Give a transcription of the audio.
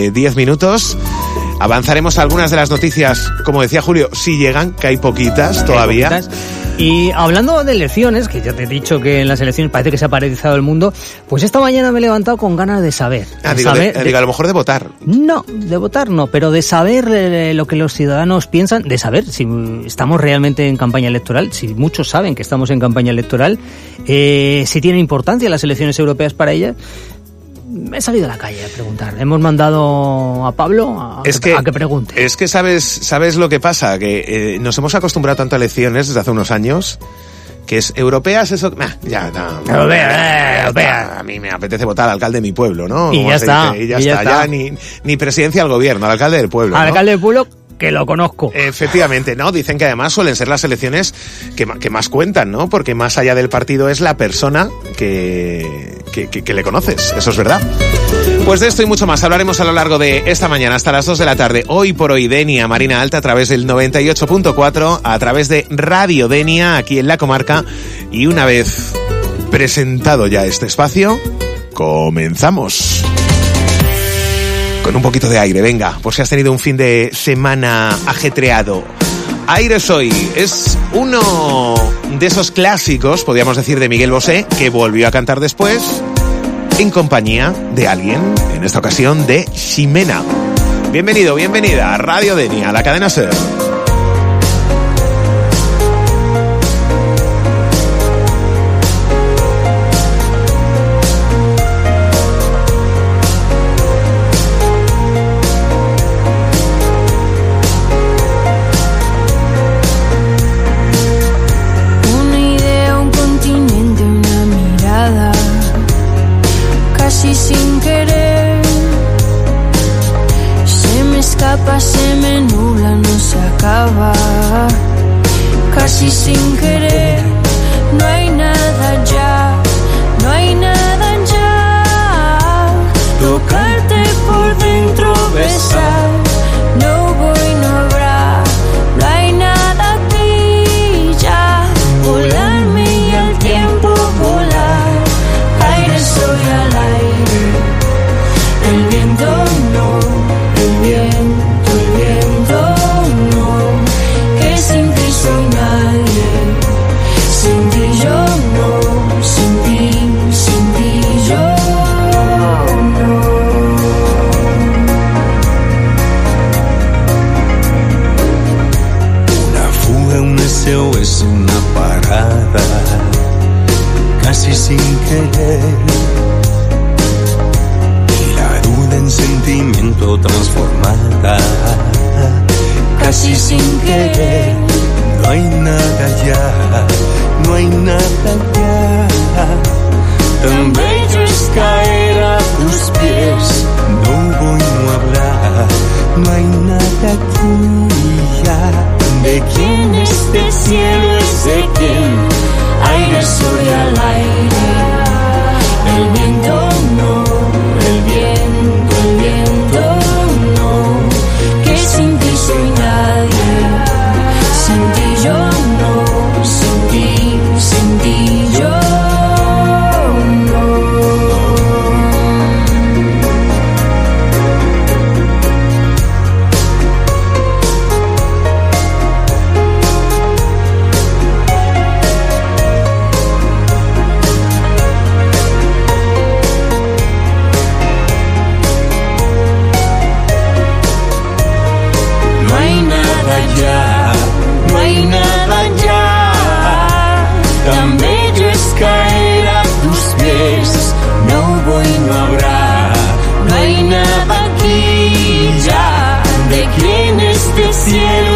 de 10 minutos. Avanzaremos algunas de las noticias, como decía Julio, si llegan, que hay poquitas todavía. Y hablando de elecciones, que ya te he dicho que en las elecciones parece que se ha paralizado el mundo, pues esta mañana me he levantado con ganas de saber. Digo, a lo mejor de votar. No, de votar no, pero de saber lo que los ciudadanos piensan, de saber si estamos realmente en campaña electoral, si muchos saben que estamos en campaña electoral, si tienen importancia las elecciones europeas para ellas. He salido a la calle a preguntar. Hemos mandado a Pablo a que pregunte. Es que sabes lo que pasa, que nos hemos acostumbrado tanto a elecciones desde hace unos años, que es europeas, eso... Europea. A mí me apetece votar al alcalde de mi pueblo, ¿no? Y ya está. Ya ni presidencia al gobierno, al alcalde del pueblo. Al alcalde del pueblo, que lo conozco. Efectivamente, ¿no? Dicen que además suelen ser las elecciones que más cuentan, ¿no? Porque más allá del partido es la persona que le conoces. Eso es verdad. Pues de esto y mucho más hablaremos a lo largo de esta mañana hasta las 2 de la tarde. Hoy por hoy Denia, Marina Alta, a través del 98.4, a través de Radio Denia, aquí en la comarca. Y una vez presentado ya este espacio, comenzamos. Con un poquito de aire, venga, por si has tenido un fin de semana ajetreado. Aire Soy es uno de esos clásicos, podríamos decir, de Miguel Bosé, que volvió a cantar después en compañía de alguien, en esta ocasión de Ximena. Bienvenido, bienvenida a Radio Denia, a la cadena SER. Se me nubla, no se acaba, casi sin querer. No hay nada ya, no hay nada ya. Tocarte por dentro, besar, no voy, no habrá. No hay nada aquí ya. Volarme y al tiempo volar. Aire soy al aire, el viento no, el viento. Es una parada, casi sin querer, y la duda en sentimiento transformada, casi sin querer. No hay nada ya, no hay nada ya. Tan bello es caer a tus pies, no voy a hablar, no hay nada aquí ya. ¿De quién este cielo es de quién? Aire soy al aire, el viento no, el viento no, que sin ti soy nadie, sin ti yo no, sin ti yo no. Cielo